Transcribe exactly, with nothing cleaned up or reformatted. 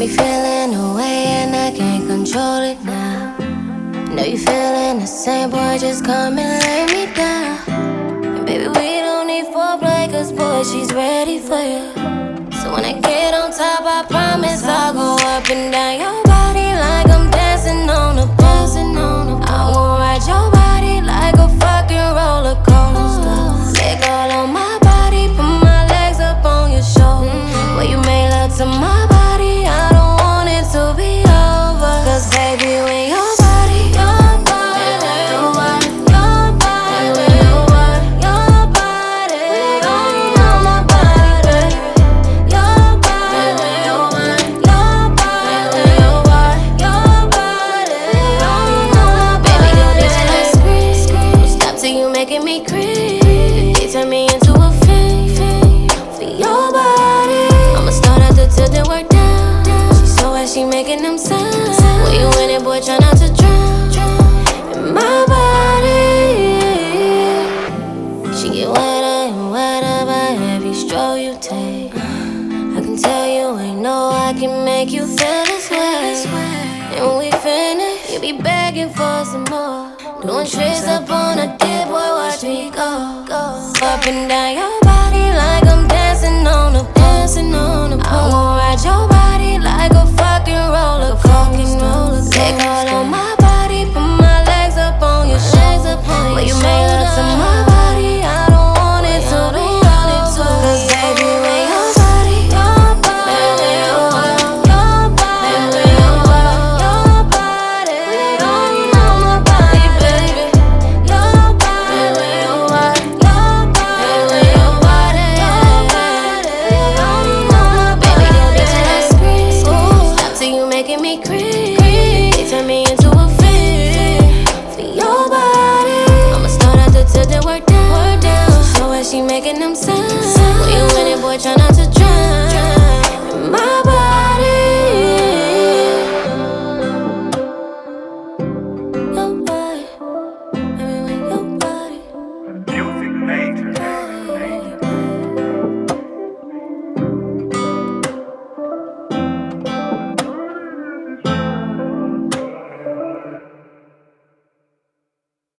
me feeling away and I can't control it now. Know you feeling the same, boy, just come and lay me down. And baby, we don't need foreplay, cause boy, she's ready for you. So when I get on top, I promise I'll go up and down your body like I'm dancing on a pole. I won't ride your body like a fucking roller coaster. Let go on my body, put my legs up on your shoulder. Well, you made love to my body, I don't want it to be over. Cause baby, when your body, your body, your body, your body, your body, on my body, your body, your body, your body, your body, on my body. Baby, girl, this like scream. Stop till you making me creep. They turn me into a fiend for your body. I'ma start out the tilt and work down. She so wet, she making them sounds. When you in it, boy, try not to drown in my body. She get wetter and wetter by every stroke you take. I can tell you ain't no I can make you feel this way. And when we finish, you be begging for some more. Doing tricks up on a dip, boy, watch me go, go. Up and down your body like I'm dancing on a pole. I won't ride your body like a fucking roller coaster. Take all on my body, put my legs up on your shoulder. Well, you made love to my body, I don't want it to be over. Cause baby, when your body, your body, your body, your body, on my body, baby. Your body, your body, your body, your body, your body, on my body. Baby, girl, this like scream. Stop till you making me creep. They turn me into a fiend for your body. I'ma start out the tilt and work down. So why she making them sounds? When you in it, boy, try not to